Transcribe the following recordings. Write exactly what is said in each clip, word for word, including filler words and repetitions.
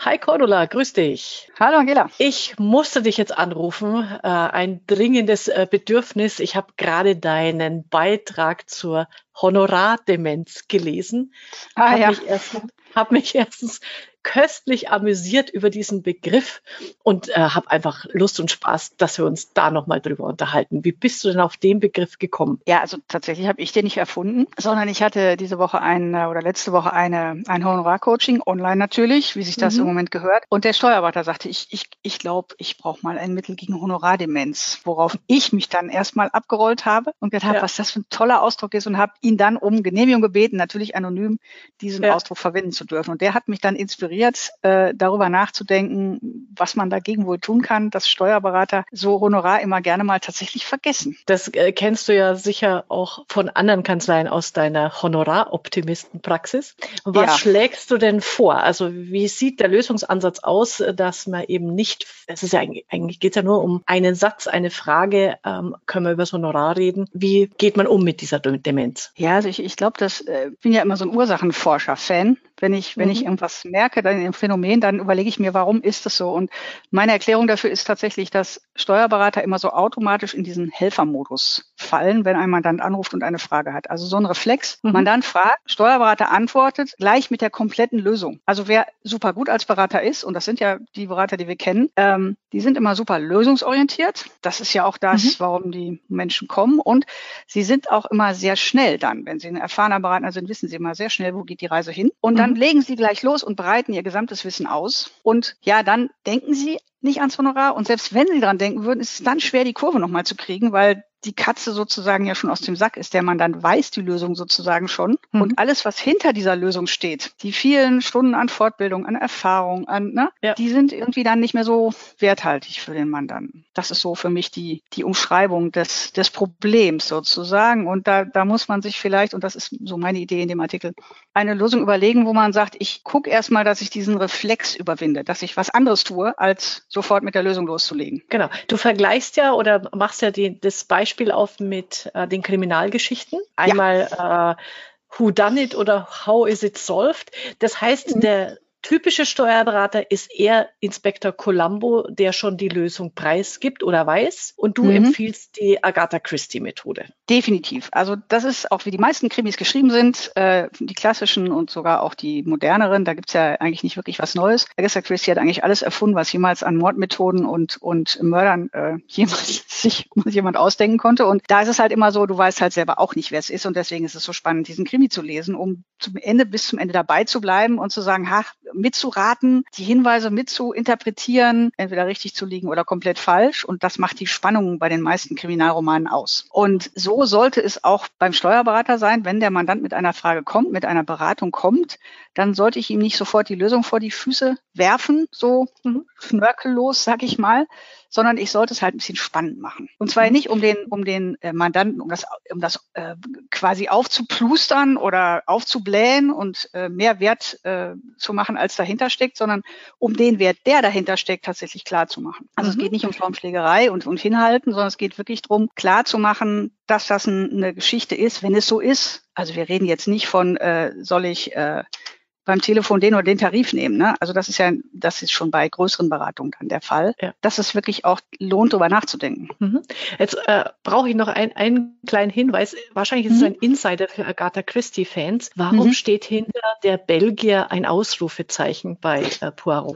Hi Cordula, grüß dich. Hallo Angela. Ich musste dich jetzt anrufen, äh, ein dringendes äh, Bedürfnis. Ich habe gerade deinen Beitrag zur Honorardemenz gelesen, Ah habe ja, mich erstens, hab mich erstens köstlich amüsiert über diesen Begriff und äh, habe einfach Lust und Spaß, dass wir uns da nochmal drüber unterhalten. Wie bist du denn auf den Begriff gekommen? ja, also tatsächlich habe ich den nicht erfunden, sondern ich hatte diese Woche ein äh, oder letzte Woche eine ein Honorarcoaching online natürlich, wie sich das im Mhm. Moment gehört. Und der Steuerberater sagte, ich ich ich glaube, ich brauche mal ein Mittel gegen Honorardemenz, worauf ich mich dann erstmal abgerollt habe und gedacht habe, Ja, was das für ein toller Ausdruck ist und habe ihn dann um Genehmigung gebeten, natürlich anonym diesen ja. Ausdruck verwenden zu dürfen. Und der hat mich dann inspiriert, äh, darüber nachzudenken, was man dagegen wohl tun kann, dass Steuerberater so Honorar immer gerne mal tatsächlich vergessen. Das äh, kennst du ja sicher auch von anderen Kanzleien aus deiner Honoraroptimistenpraxis. Was Ja, schlägst du denn vor? Also wie sieht der Lösungsansatz aus, äh, dass man eben nicht, es ist ja eigentlich, eigentlich geht es ja nur um einen Satz, eine Frage, ähm, können wir über das Honorar reden. Wie geht man um mit dieser De- Demenz? ja, also ich, ich glaube, dass äh, bin ja immer so ein Ursachenforscher-Fan. Wenn ich, wenn ich Mhm. irgendwas merke, dann im Phänomen, dann überlege ich mir, warum ist das so? Und meine Erklärung dafür ist tatsächlich, dass Steuerberater immer so automatisch in diesen Helfermodus fallen, wenn ein Mandant anruft und eine Frage hat. Also so ein Reflex. Mhm. Mandant fragt, Steuerberater antwortet gleich mit der kompletten Lösung. Also wer super gut als Berater ist, und das sind ja die Berater, die wir kennen, ähm, die sind immer super lösungsorientiert. Das ist ja auch Mhm. das, warum die Menschen kommen. Und sie sind auch immer sehr schnell dann. Wenn sie ein erfahrener Berater sind, wissen sie immer sehr schnell, wo geht die Reise hin. Und dann Mhm. legen sie gleich los und breiten ihr gesamtes Wissen aus. Und ja, dann denken sie nicht ans Honorar. Und selbst wenn sie dran denken würden, ist es dann schwer, die Kurve nochmal zu kriegen, weil die Katze sozusagen ja schon aus dem Sack ist, der man dann weiß die Lösung sozusagen schon. Mhm. Und alles, was hinter dieser Lösung steht, die vielen Stunden an Fortbildung, an Erfahrung, an, ne, Ja. die sind irgendwie dann nicht mehr so werthaltig für den Mandanten. Das ist so für mich die, die Umschreibung des, des Problems sozusagen. Und da, da muss man sich vielleicht, und das ist so meine Idee in dem Artikel, eine Lösung überlegen, wo man sagt, ich gucke erstmal, dass ich diesen Reflex überwinde, dass ich was anderes tue, als sofort mit der Lösung loszulegen. Genau. Du vergleichst ja oder machst ja die, das Beispiel auf mit äh, den Kriminalgeschichten. Ja. Einmal äh, Who Done It oder How is it solved? Das heißt, Mhm. der typische Steuerberater ist eher Inspektor Columbo, der schon die Lösung preisgibt oder weiß. Und du Mhm. empfiehlst die Agatha Christie-Methode. Definitiv. Also das ist auch, wie die meisten Krimis geschrieben sind, äh, die klassischen und sogar auch die moderneren. Da gibt's ja eigentlich nicht wirklich was Neues. Agatha Christie hat eigentlich alles erfunden, was jemals an Mordmethoden und und Mördern äh, jemals sich jemand ausdenken konnte. Und da ist es halt immer so, du weißt halt selber auch nicht, wer es ist. Und deswegen ist es so spannend, diesen Krimi zu lesen, um zum Ende bis zum Ende dabei zu bleiben und zu sagen, ha, mitzuraten, die Hinweise mitzuinterpretieren, entweder richtig zu liegen oder komplett falsch. Und das macht die Spannung bei den meisten Kriminalromanen aus. Und so sollte es auch beim Steuerberater sein, wenn der Mandant mit einer Frage kommt, mit einer Beratung kommt, dann sollte ich ihm nicht sofort die Lösung vor die Füße werfen, so Mhm. schnörkellos, sag ich mal, sondern ich sollte es halt ein bisschen spannend machen. Und zwar Mhm. nicht um den, um den äh, Mandanten, um das, um das äh, quasi aufzuplustern oder aufzublähen und äh, mehr Wert äh, zu machen, als dahinter steckt, sondern um den Wert, der dahinter steckt, tatsächlich klar zu machen. Also Mhm. es geht nicht um Formschlägerei und, und Hinhalten, sondern es geht wirklich darum, klar zu machen, dass das ein, eine Geschichte ist, wenn es so ist. Also wir reden jetzt nicht von, äh, soll ich äh, beim Telefon den oder den Tarif nehmen. Ne? Also das ist ja, das ist schon bei größeren Beratungen dann der Fall, Ja. dass es wirklich auch lohnt, darüber nachzudenken. Mhm. Jetzt äh, brauche ich noch ein, einen kleinen Hinweis. Wahrscheinlich ist es Mhm. ein Insider für Agatha Christie-Fans. Warum Mhm. steht hinter der Belgier ein Ausrufezeichen bei äh, Poirot?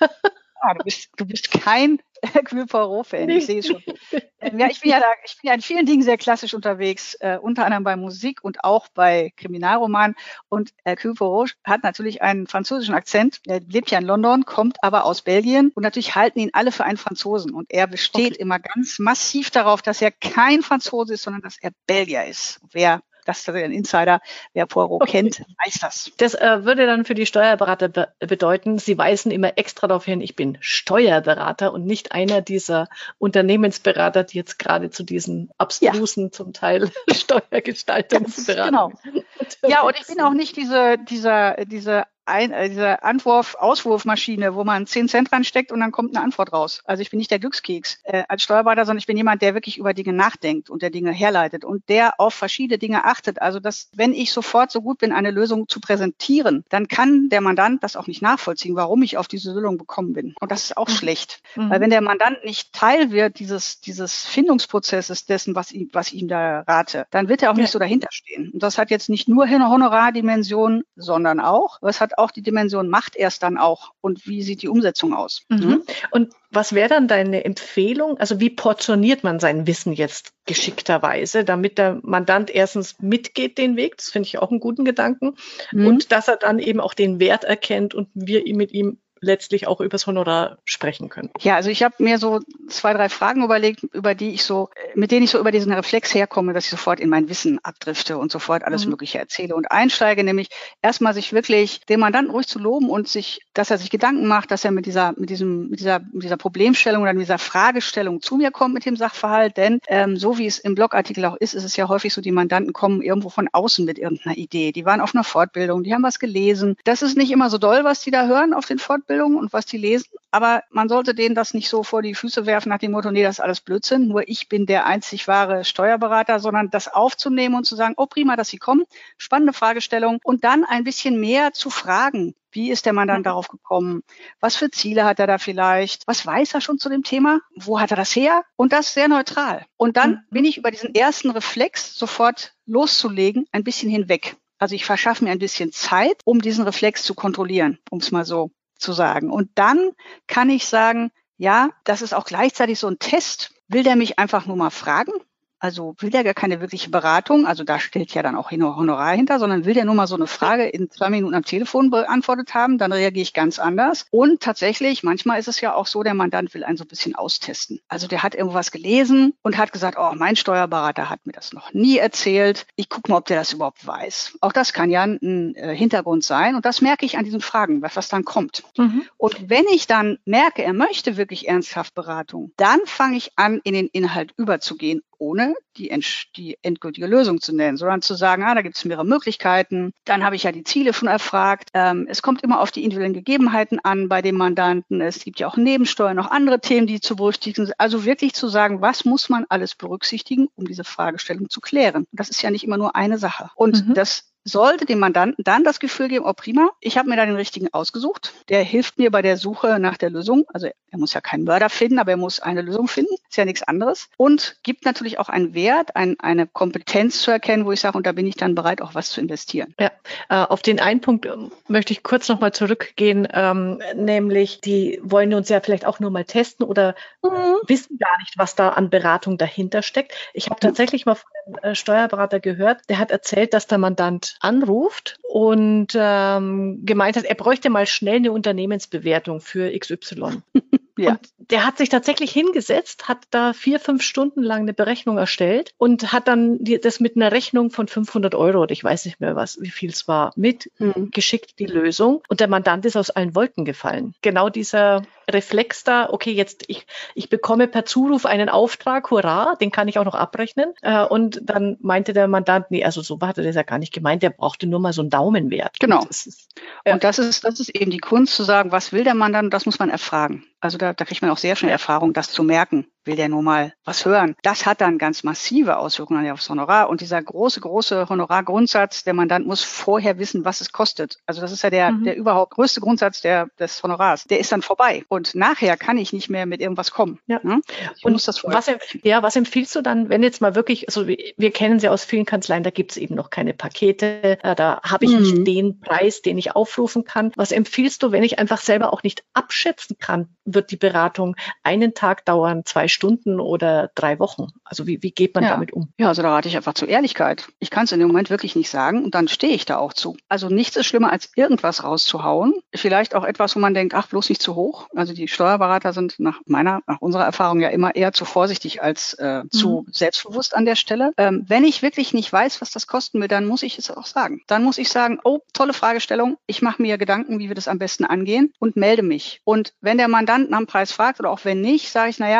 Ah, du bist, du bist kein Hercule Poirot-Fan, ich Nee. sehe es schon. Ähm, ja, ich bin ja da, ich bin ja in vielen Dingen sehr klassisch unterwegs, äh, unter anderem bei Musik und auch bei Kriminalromanen. Und Hercule Poirot hat natürlich einen französischen Akzent. Er lebt ja in London, kommt aber aus Belgien und natürlich halten ihn alle für einen Franzosen. Und er besteht Okay. immer ganz massiv darauf, dass er kein Franzose ist, sondern dass er Belgier ist. Wer, das ist ein Insider, wer Poirot Okay. kennt, weiß das. Das äh, würde dann für die Steuerberater be bedeuten, sie weisen immer extra darauf hin, ich bin Steuerberater und nicht einer dieser Unternehmensberater, die jetzt gerade zu diesen abstrusen, zum Teil Steuergestaltungsberatungen Genau. Ja, und ich bin auch nicht diese, dieser, diese ein, äh, diese Antwurf-Auswurfmaschine, wo man zehn Cent ransteckt und dann kommt eine Antwort raus. Also ich bin nicht der Glückskeks äh, als Steuerberater, sondern ich bin jemand, der wirklich über Dinge nachdenkt und der Dinge herleitet und der auf verschiedene Dinge achtet. Also dass, wenn ich sofort so gut bin, eine Lösung zu präsentieren, dann kann der Mandant das auch nicht nachvollziehen, warum ich auf diese Lösung gekommen bin. Und das ist auch mhm. schlecht. Mhm. Weil wenn der Mandant nicht Teil wird dieses, dieses Findungsprozesses dessen, was ihm, was ich ihm da rate, dann wird er auch ja. nicht so dahinter stehen. Und das hat jetzt nicht nur eine Honorardimension, sondern auch, aber es hat auch die Dimension, macht er es dann auch und wie sieht die Umsetzung aus? Mhm. Mhm. Und was wäre dann deine Empfehlung? Also wie portioniert man sein Wissen jetzt geschickterweise, damit der Mandant erstens mitgeht den Weg, das finde ich auch einen guten Gedanken, mhm. und dass er dann eben auch den Wert erkennt und wir mit ihm letztlich auch übers Honorar sprechen können. Ja, also ich habe mir so zwei, drei Fragen überlegt, über die ich so, mit denen ich so über diesen Reflex herkomme, dass ich sofort in mein Wissen abdrifte und sofort alles mhm. Mögliche erzähle und einsteige, nämlich erstmal sich wirklich den Mandanten ruhig zu loben und sich, dass er sich Gedanken macht, dass er mit dieser, mit diesem, mit dieser, mit dieser Problemstellung oder mit dieser Fragestellung zu mir kommt mit dem Sachverhalt, denn ähm, so wie es im Blogartikel auch ist, ist es ja häufig so, die Mandanten kommen irgendwo von außen mit irgendeiner Idee. Die waren auf einer Fortbildung, die haben was gelesen. Das ist nicht immer so doll, was die da hören auf den Fortbildungen und was die lesen, aber man sollte denen das nicht so vor die Füße werfen nach dem Motto, nee, das ist alles Blödsinn, nur ich bin der einzig wahre Steuerberater, sondern das aufzunehmen und zu sagen, oh prima, dass Sie kommen, spannende Fragestellung und dann ein bisschen mehr zu fragen. Wie ist der Mandant mhm. darauf gekommen? Was für Ziele hat er da vielleicht? Was weiß er schon zu dem Thema? Wo hat er das her? Und das sehr neutral. Und dann mhm. bin ich über diesen ersten Reflex sofort loszulegen, ein bisschen hinweg. Also ich verschaffe mir ein bisschen Zeit, um diesen Reflex zu kontrollieren, um es mal so zu sagen. Und dann kann ich sagen, ja, das ist auch gleichzeitig so ein Test. Will der mich einfach nur mal fragen? Also will der gar keine wirkliche Beratung, also da stellt ja dann auch Honorar hinter, sondern will der nur mal so eine Frage in zwei Minuten am Telefon beantwortet haben, dann reagiere ich ganz anders. Und tatsächlich, manchmal ist es ja auch so, der Mandant will einen so ein bisschen austesten. Also der hat irgendwas gelesen und hat gesagt, oh, mein Steuerberater hat mir das noch nie erzählt. Ich gucke mal, ob der das überhaupt weiß. Auch das kann ja ein äh, Hintergrund sein und das merke ich an diesen Fragen, was, was dann kommt. Mhm. Und wenn ich dann merke, er möchte wirklich ernsthaft Beratung, dann fange ich an, in den Inhalt überzugehen, ohne die, die endgültige Lösung zu nennen, sondern zu sagen, ah, da gibt es mehrere Möglichkeiten. Dann habe ich ja die Ziele schon erfragt. Ähm, es kommt immer auf die individuellen Gegebenheiten an bei dem Mandanten. Es gibt ja auch Nebensteuern, noch andere Themen, die zu berücksichtigen sind. Also wirklich zu sagen, was muss man alles berücksichtigen, um diese Fragestellung zu klären. Und das ist ja nicht immer nur eine Sache. Und mhm. das sollte dem Mandanten dann das Gefühl geben, oh prima, ich habe mir da den richtigen ausgesucht. Der hilft mir bei der Suche nach der Lösung. Also er muss ja keinen Mörder finden, aber er muss eine Lösung finden. Ist ja nichts anderes. Und gibt natürlich auch einen Wert, ein, eine Kompetenz zu erkennen, wo ich sage, und da bin ich dann bereit, auch was zu investieren. Ja, äh, auf den einen Punkt ähm, möchte ich kurz nochmal zurückgehen, ähm, nämlich die wollen uns ja vielleicht auch nur mal testen oder mhm. wissen gar nicht, was da an Beratung dahinter steckt. Ich habe mhm. tatsächlich mal von einem äh, Steuerberater gehört, der hat erzählt, dass der Mandant anruft und ähm, gemeint hat, er bräuchte mal schnell eine Unternehmensbewertung für X Y. Ja. Und der hat sich tatsächlich hingesetzt, hat da vier, fünf Stunden lang eine Berechnung erstellt und hat dann die, das mit einer Rechnung von fünfhundert Euro, oder ich weiß nicht mehr, was, wie viel es war, mitgeschickt, mhm. die Lösung. Und der Mandant ist aus allen Wolken gefallen. Genau dieser Reflex da, okay, jetzt ich, ich bekomme per Zuruf einen Auftrag, hurra, den kann ich auch noch abrechnen. Äh, und dann meinte der Mandant, nee, also so hat er das ja gar nicht gemeint, der brauchte nur mal so einen Daumenwert. Genau. Und das ist, ja. und das ist, das ist eben die Kunst zu sagen, was will der Mandant, das muss man erfragen. Also da, da kriegt man auch sehr schnell Erfahrung, das zu merken. Will der nur mal was hören? Das hat dann ganz massive Auswirkungen aufs Honorar. Und dieser große, große Honorargrundsatz, der Mandant muss vorher wissen, was es kostet. Also das ist ja der, mhm. der überhaupt größte Grundsatz der, des Honorars. Der ist dann vorbei. Und nachher kann ich nicht mehr mit irgendwas kommen. Ja. Ne? Und muss das was, ja, was empfiehlst du dann, wenn jetzt mal wirklich, also wir, wir kennen sie aus vielen Kanzleien, da gibt es eben noch keine Pakete, da habe ich mhm. nicht den Preis, den ich aufrufen kann. Was empfiehlst du, wenn ich einfach selber auch nicht abschätzen kann, wird die Beratung einen Tag dauern, zwei Stunden oder drei Wochen? Also wie, wie geht man ja. damit um? Ja, also da rate ich einfach zur Ehrlichkeit. Ich kann es in dem Moment wirklich nicht sagen und dann stehe ich da auch zu. Also nichts ist schlimmer, als irgendwas rauszuhauen. Vielleicht auch etwas, wo man denkt, ach, bloß nicht zu hoch. Also die Steuerberater sind nach meiner, nach unserer Erfahrung ja immer eher zu vorsichtig als äh, mhm. zu selbstbewusst an der Stelle. Ähm, wenn ich wirklich nicht weiß, was das kosten will, dann muss ich es auch sagen. Dann muss ich sagen, oh, tolle Fragestellung. Ich mache mir Gedanken, wie wir das am besten angehen und melde mich. Und wenn der Mandant nach dem Preis fragt oder auch wenn nicht, sage ich, naja, Preis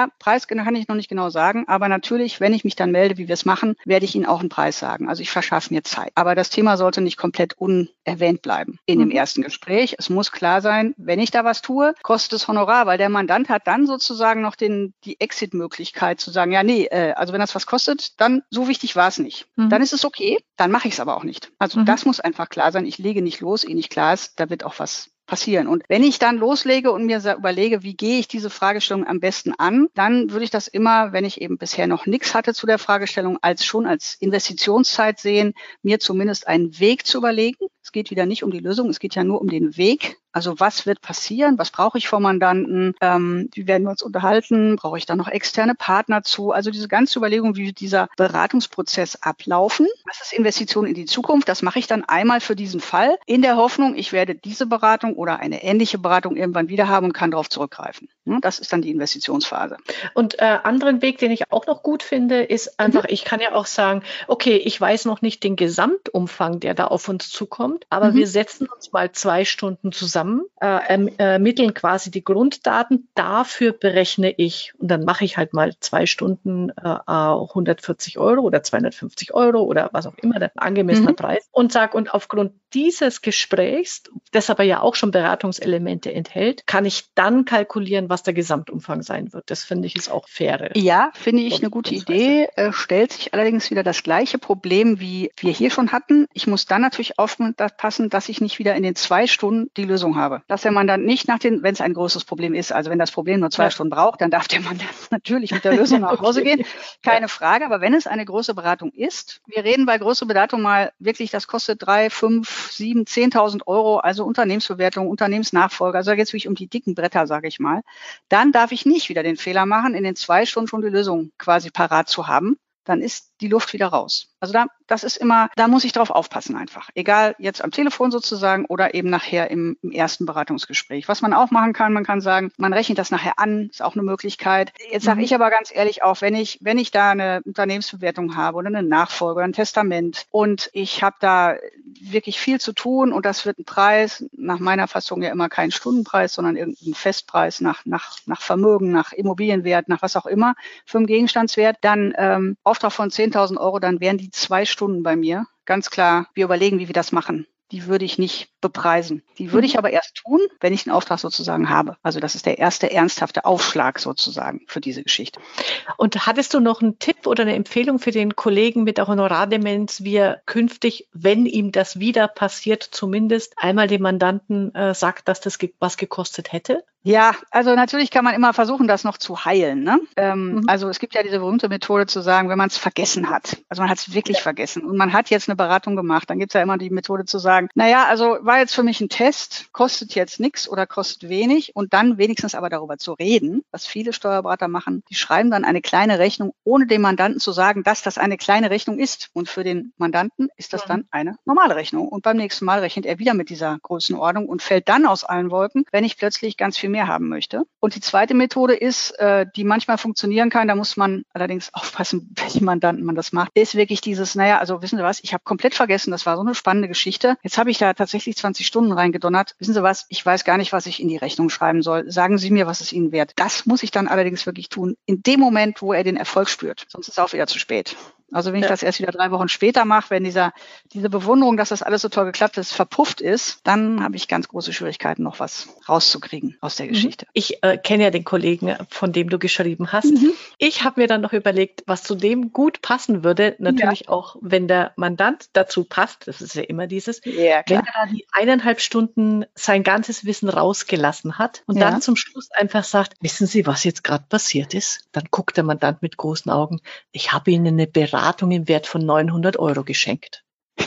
das kann ich noch nicht genau sagen. Aber natürlich, wenn ich mich dann melde, wie wir es machen, werde ich Ihnen auch einen Preis sagen. Also ich verschaffe mir Zeit. Aber das Thema sollte nicht komplett unerwähnt bleiben in dem Mhm. ersten Gespräch. Es muss klar sein, wenn ich da was tue, kostet es Honorar, weil der Mandant hat dann sozusagen noch den, die Exit-Möglichkeit zu sagen, ja, nee, äh, also wenn das was kostet, dann so wichtig war es nicht. Mhm. Dann ist es okay, dann mache ich es aber auch nicht. Also Mhm. das muss einfach klar sein. Ich lege nicht los, ehe nicht klar ist, da wird auch was passieren. Und wenn ich dann loslege und mir überlege, wie gehe ich diese Fragestellung am besten an, dann würde ich das immer, wenn ich eben bisher noch nichts hatte zu der Fragestellung, als schon als Investitionszeit sehen, mir zumindest einen Weg zu überlegen. Es geht wieder nicht um die Lösung, es geht ja nur um den Weg. Also was wird passieren? Was brauche ich vom Mandanten? Ähm, wie werden wir uns unterhalten? Brauche ich da noch externe Partner zu? Also diese ganze Überlegung, wie wird dieser Beratungsprozess ablaufen? Was ist Investition in die Zukunft? Das mache ich dann einmal für diesen Fall in der Hoffnung, ich werde diese Beratung oder eine ähnliche Beratung irgendwann wieder haben und kann darauf zurückgreifen. Das ist dann die Investitionsphase. Und äh, anderen Weg, den ich auch noch gut finde, ist einfach, mhm. ich kann ja auch sagen, okay, ich weiß noch nicht den Gesamtumfang, der da auf uns zukommt, aber mhm. wir setzen uns mal zwei Stunden zusammen, äh, ermitteln quasi die Grunddaten, dafür berechne ich und dann mache ich halt mal zwei Stunden äh, hundertvierzig Euro oder zweihundertfünfzig Euro oder was auch immer, der angemessene mhm. Preis und sage, und aufgrund dieses Gesprächs, das aber ja auch schon Beratungselemente enthält, kann ich dann kalkulieren, was der Gesamtumfang sein wird. Das finde ich ist auch fair. Ja, finde ich eine gute Idee. Äh, stellt sich allerdings wieder das gleiche Problem, wie wir hier schon hatten. Ich muss dann natürlich aufpassen, dass ich nicht wieder in den zwei Stunden die Lösung habe. Dass der Mandant nicht nach den, wenn es ein großes Problem ist, also wenn das Problem nur zwei ja. Stunden braucht, dann darf der Mandant natürlich mit der Lösung nach Hause okay. gehen. Keine ja. Frage. Aber wenn es eine große Beratung ist, wir reden bei großer Beratung mal wirklich, das kostet drei, fünf, sieben, zehntausend Euro, also Unternehmensbewertung, Unternehmensnachfolge. Also da geht es wirklich um die dicken Bretter, sage ich mal. Dann darf ich nicht wieder den Fehler machen, in den zwei Stunden schon die Lösung quasi parat zu haben. Dann ist die Luft wieder raus. Also da, das ist immer, da muss ich drauf aufpassen einfach. Egal, jetzt am Telefon sozusagen oder eben nachher im, im ersten Beratungsgespräch. Was man auch machen kann, man kann sagen, man rechnet das nachher an, ist auch eine Möglichkeit. Jetzt sage mhm. ich aber ganz ehrlich auch, wenn ich, wenn ich da eine Unternehmensbewertung habe oder eine Nachfolge oder ein Testament und ich habe da wirklich viel zu tun und das wird ein Preis, nach meiner Fassung ja immer kein Stundenpreis, sondern irgendein Festpreis nach, nach, nach Vermögen, nach Immobilienwert, nach was auch immer, für einen Gegenstandswert, dann ähm, Auftrag von zehntausend Euro, dann wären die zwei Stunden bei mir. Ganz klar, wir überlegen, wie wir das machen. Die würde ich nicht bepreisen. Die würde ich aber erst tun, wenn ich den Auftrag sozusagen habe. Also das ist der erste ernsthafte Aufschlag sozusagen für diese Geschichte. Und hattest du noch einen Tipp oder eine Empfehlung für den Kollegen mit der Honorardemenz, wie er künftig, wenn ihm das wieder passiert, zumindest einmal dem Mandanten äh, sagt, dass das ge- was gekostet hätte? Ja, also natürlich kann man immer versuchen, das noch zu heilen. Ne? Ähm, mhm. Also es gibt ja diese berühmte Methode zu sagen, wenn man es vergessen hat. Also man hat es wirklich ja. vergessen und man hat jetzt eine Beratung gemacht, dann gibt es ja immer die Methode zu sagen, naja, also war jetzt für mich ein Test, kostet jetzt nichts oder kostet wenig und dann wenigstens aber darüber zu reden, was viele Steuerberater machen. Die schreiben dann eine kleine Rechnung, ohne dem Mandanten zu sagen, dass das eine kleine Rechnung ist. Und für den Mandanten ist das dann eine normale Rechnung. Und beim nächsten Mal rechnet er wieder mit dieser Größenordnung und fällt dann aus allen Wolken, wenn ich plötzlich ganz viel mehr haben möchte. Und die zweite Methode ist, äh, die manchmal funktionieren kann, da muss man allerdings aufpassen, welchen Mandanten man das macht, ist wirklich dieses, naja, also wissen Sie was, ich habe komplett vergessen, das war so eine spannende Geschichte. Jetzt habe ich da tatsächlich zwanzig Stunden reingedonnert. Wissen Sie was, ich weiß gar nicht, was ich in die Rechnung schreiben soll. Sagen Sie mir, was es Ihnen wert. Das muss ich dann allerdings wirklich tun, in dem Moment, wo er den Erfolg spürt. Sonst ist es auch wieder zu spät. Also wenn ich ja. das erst wieder drei Wochen später mache, wenn dieser diese Bewunderung, dass das alles so toll geklappt ist, verpufft ist, dann habe ich ganz große Schwierigkeiten, noch was rauszukriegen aus der Geschichte. Ich äh, kenne ja den Kollegen, von dem du geschrieben hast. Mhm. Ich habe mir dann noch überlegt, was zu dem gut passen würde. Natürlich ja. auch, wenn der Mandant dazu passt. Das ist ja immer dieses. Ja, wenn er da die eineinhalb Stunden sein ganzes Wissen rausgelassen hat und ja. dann zum Schluss einfach sagt, wissen Sie, was jetzt gerade passiert ist? Dann guckt der Mandant mit großen Augen. Ich habe Ihnen eine Beratung im Wert von neunhundert Euro geschenkt.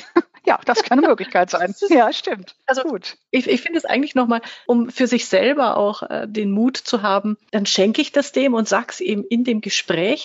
Ja, das kann eine Möglichkeit sein. Ja, stimmt. Also gut. Ich, ich finde es eigentlich nochmal, um für sich selber auch äh, den Mut zu haben, dann schenke ich das dem und sage es ihm in dem Gespräch.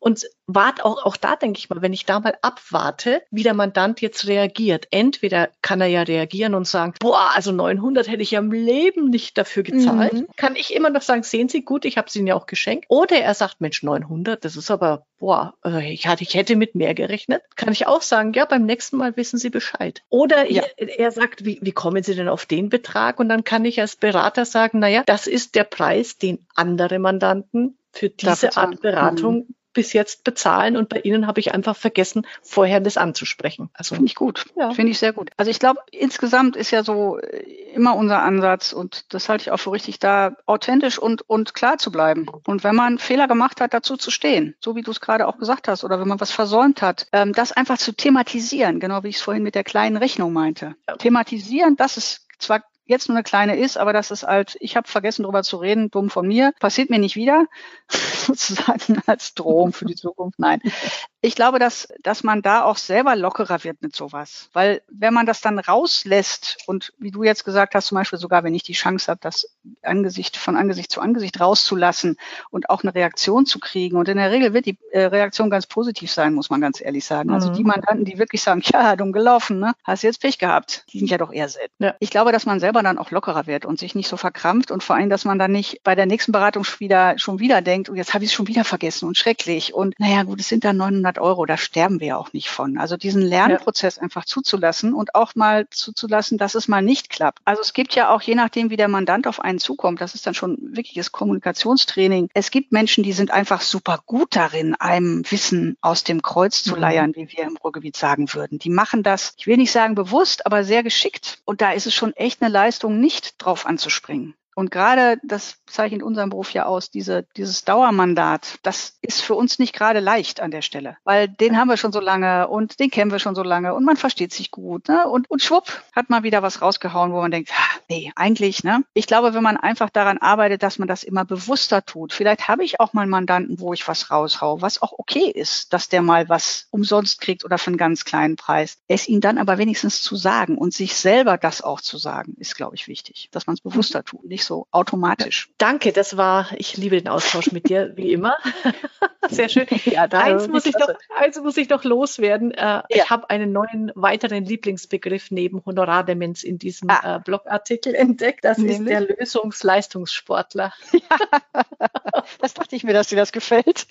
und warte auch, auch da denke ich mal, wenn ich da mal abwarte, wie der Mandant jetzt reagiert. Entweder kann er ja reagieren und sagen, boah, also neunhundert hätte ich ja im Leben nicht dafür gezahlt. Mhm. Kann ich immer noch sagen, sehen Sie, gut, ich habe es Ihnen ja auch geschenkt. Oder er sagt, Mensch, neunhundert, das ist aber, boah, ich, hatte, ich hätte mit mehr gerechnet. Kann ich auch sagen, ja, beim nächsten Mal wissen Sie Bescheid. Oder ja. er, er sagt, wie, wie kommen Sie denn auf den Betrag? Und dann kann ich als Berater sagen, naja, das ist der Preis, den andere Mandanten für diese Art Beratung mhm. bis jetzt bezahlen, und bei Ihnen habe ich einfach vergessen, vorher das anzusprechen. Also finde ich gut, ja. finde ich sehr gut. Also ich glaube, insgesamt ist ja so immer unser Ansatz, und das halte ich auch für richtig, da authentisch und und klar zu bleiben. Und wenn man Fehler gemacht hat, dazu zu stehen, so wie du es gerade auch gesagt hast, oder wenn man was versäumt hat, ähm, das einfach zu thematisieren, genau wie ich es vorhin mit der kleinen Rechnung meinte. Ja. Thematisieren, das ist zwar jetzt nur eine kleine ist, aber das ist halt, ich habe vergessen, drüber zu reden, dumm von mir, passiert mir nicht wieder, sozusagen als Drohung für die Zukunft. Nein. Ich glaube, dass, dass man da auch selber lockerer wird mit sowas. Weil wenn man das dann rauslässt und wie du jetzt gesagt hast, zum Beispiel sogar, wenn ich die Chance habe, das Angesicht von Angesicht zu Angesicht rauszulassen und auch eine Reaktion zu kriegen. Und in der Regel wird die äh, Reaktion ganz positiv sein, muss man ganz ehrlich sagen. Mhm. Also die Mandanten, die wirklich sagen, ja, dumm gelaufen, ne? Hast jetzt Pech gehabt. Die sind ja doch eher selten. Ja. Ich glaube, dass man selber dann auch lockerer wird und sich nicht so verkrampft, und vor allem, dass man dann nicht bei der nächsten Beratung wieder, schon wieder denkt, und jetzt habe ich es schon wieder vergessen und schrecklich. Und naja, gut, es sind dann neunhundert Euro, da sterben wir auch nicht von. Also diesen Lernprozess ja. einfach zuzulassen und auch mal zuzulassen, dass es mal nicht klappt. Also es gibt ja auch, je nachdem, wie der Mandant auf einen zukommt, das ist dann schon wirkliches Kommunikationstraining. Es gibt Menschen, die sind einfach super gut darin, einem Wissen aus dem Kreuz zu leiern, mhm. wie wir im Ruhrgebiet sagen würden. Die machen das, ich will nicht sagen bewusst, aber sehr geschickt. Und da ist es schon echt eine Leistung, nicht drauf anzuspringen. Und gerade, das zeichnet unseren Beruf ja aus, diese, dieses Dauermandat, das ist für uns nicht gerade leicht an der Stelle. Weil den haben wir schon so lange und den kennen wir schon so lange und man versteht sich gut. Ne? Und, und schwupp, hat man wieder was rausgehauen, wo man denkt, ah, nee, eigentlich. Ne? Ich glaube, wenn man einfach daran arbeitet, dass man das immer bewusster tut. Vielleicht habe ich auch mal einen Mandanten, wo ich was raushau, was auch okay ist, dass der mal was umsonst kriegt oder für einen ganz kleinen Preis. Es ihm dann aber wenigstens zu sagen und sich selber das auch zu sagen, ist, glaube ich, wichtig. Dass man es bewusster tut, nicht so automatisch. Danke, das war, ich liebe den Austausch mit dir, wie immer. Sehr schön. Ja, da eins, muss ich doch, eins muss ich doch loswerden. Äh, ja. Ich habe einen neuen, weiteren Lieblingsbegriff neben Honorardemenz in diesem ah. äh, Blogartikel entdeckt. Das Nämlich? ist der Lösungsleistungssportler. Ja. Das dachte ich mir, dass dir das gefällt.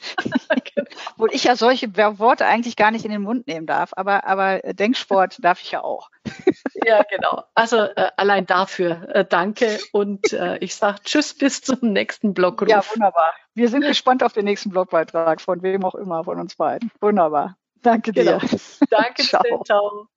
Obwohl ich ja solche Worte eigentlich gar nicht in den Mund nehmen darf, aber, aber Denksport darf ich ja auch. Ja, genau. Also äh, allein dafür äh, danke, und äh, ich sage tschüss, bis zum nächsten Blogruf. Ja, wunderbar. Wir sind gespannt auf den nächsten Blogbeitrag, von wem auch immer, von uns beiden. Wunderbar. Danke dir. Genau. Danke, ciao. Ciao.